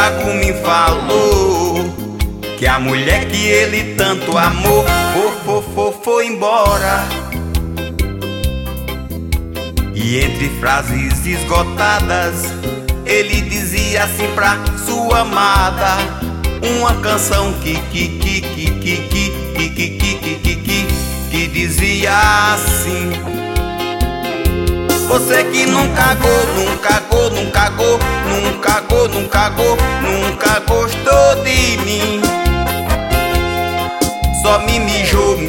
gago me falou que a mulher que ele tanto amou foi embora. E entre frases esgotadas ele dizia assim pra sua amada uma canção que dizia assim: você que nunca gostou de mim, só me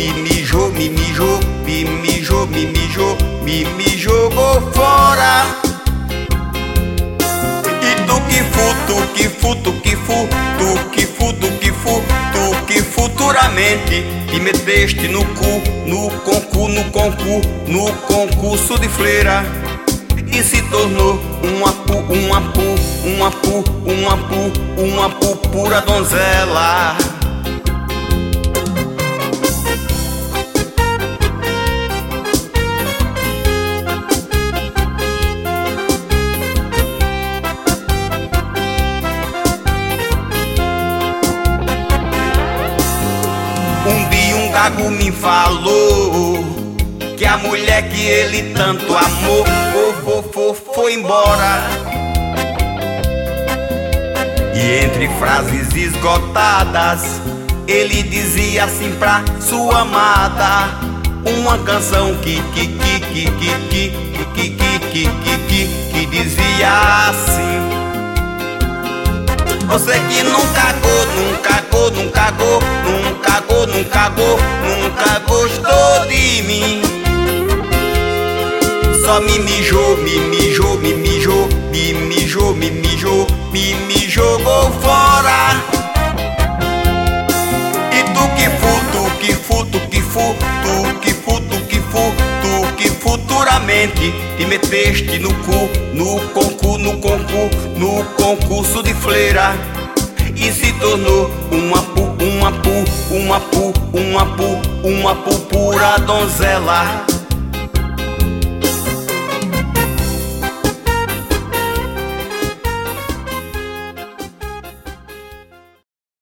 jogou fora. E tu que futuramente te meteste no concurso de freira e se tornou uma pura donzela. Um dia um gago me falou que a mulher que ele tanto amou foi embora. E entre frases esgotadas ele dizia assim pra sua amada uma canção que dizia assim: você que nunca gostou de mim, só me jogou fora. E tu que futuramente te meteste no concurso de freira e se tornou uma pura donzela.